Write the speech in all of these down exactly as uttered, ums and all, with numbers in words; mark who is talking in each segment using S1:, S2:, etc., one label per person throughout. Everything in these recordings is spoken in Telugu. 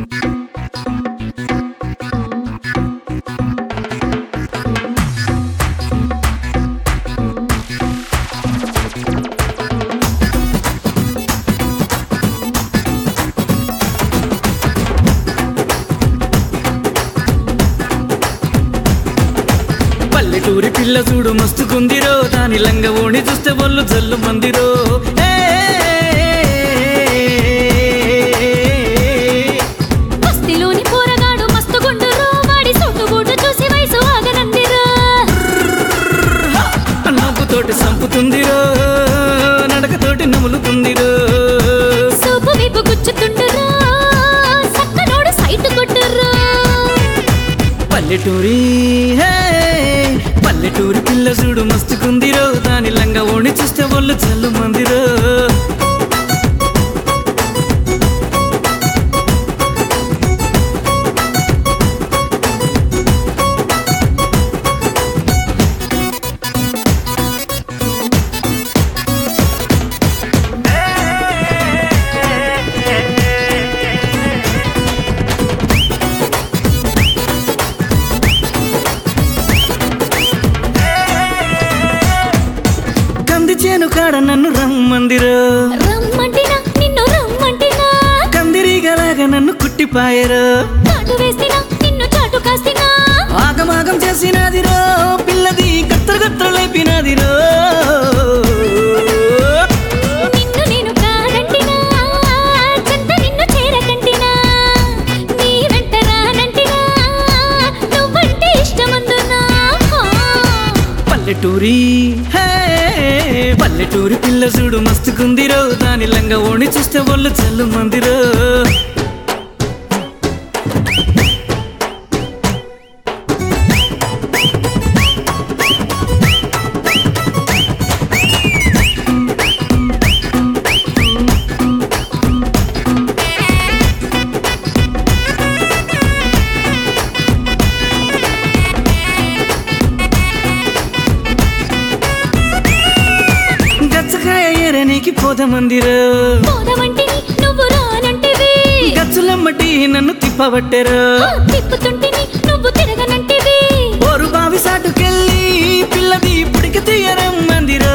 S1: పల్లెటూరి పిల్ల చూడు మస్తుకుందిరో, దాని లంగ ఓణి చూస్తే ఒళ్ళు జల్లు మందిరో.
S2: బస్తీలోని పోరగాడు మస్తుగుండురో, వాడి సొట్టుబూటు చూసి వయసు ఆగనందిరో.
S1: నవ్వుతోటి సంపుతుందిరో, నడకతోటి నములుతుందిరో.
S2: సూపు వీపు గుచ్చుతుండురో, సక్కనోడు సైటు కొట్టురో.
S1: పల్లెటూరి హే పల్లెటూరి పిల్ల చూడు మస్తుకుందిరో, దాని లంగా ఓణి చూస్తే ఒళ్ళు చల్లు మందిరో. చేను కాడ నన్ను రమ్మందిరో,
S2: రమ్మంటినా నిన్ను రమ్మంటినా.
S1: కందిరీగలాగా నన్ను కుట్టిపాయరో,
S2: చాటు వేసినా నిన్ను చాటు కాసినా.
S1: ఆగమాగం చేసినదిరో, పిల్లది గత్తరు గత్తరు లేపినదిరో.
S2: నిన్ను నేను కాదంటినా, చెంత నిన్ను చేరకంటినా. నీ వెంట రానంటినా, నువ్వంటే ఇష్టమందునా.
S1: పల్లెటూరి హే పల్లెటూరి పిల్ల చూడు మస్తుకుందిరో, దాని లంగా ఓణి చూస్తే ఒళ్ళు చల్లు మందిరో. గచ్చకాయ ఏరనీకి పోదమందిరో,
S2: పోదమంటిని నువ్వు రానంటివి.
S1: గచ్చులమ్మటి నన్ను తిప్పబట్టెరో,
S2: ఆ తిప్పుతుంటిని నువ్వు తిరగనంటివి.
S1: ఓరు బావి సాటుకెళ్ళి పిల్లది పుడికి తీయరమ్మందిరో.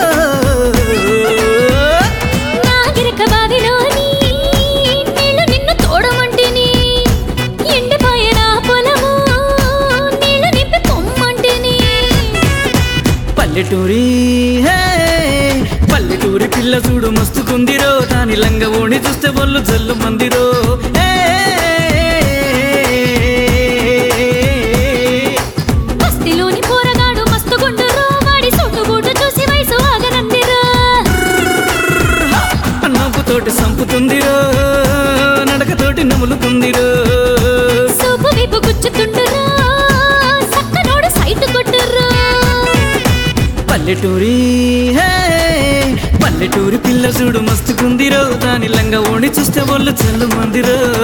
S2: నా గిరక బావిలోని నీళ్లు నిన్ను తోడమంటిని. ఎండిపోయే నా పొలము నీళ్లు నింపి పొమ్మంటిని.
S1: పల్లెటూరి హే పల్లెటూరి పిల్ల చూడు మస్తుకుందిరో, దాని లంగ ఓణి చూస్తే ఒళ్ళు జల్లు మందిరో.
S2: బస్తీలోని పోరగాడు మస్తుగుండురో, వాడి సొట్టుబూటు చూసి వయసు ఆగనందిరో.
S1: నవ్వుతోటి సంపుతుందిరో, నడకతోటి నములుతుందిరో.
S2: సూపు వీపు గుచ్చుతుండురో, సక్కనోడు సైటు కొట్టురో.
S1: పల్లెటూరి హే పల్లెటూరి పిల్ల చూడు మస్తుకుందిరో, దాని లంగా ఓణి చూస్తే ఒళ్ళు చల్లు మందిరో.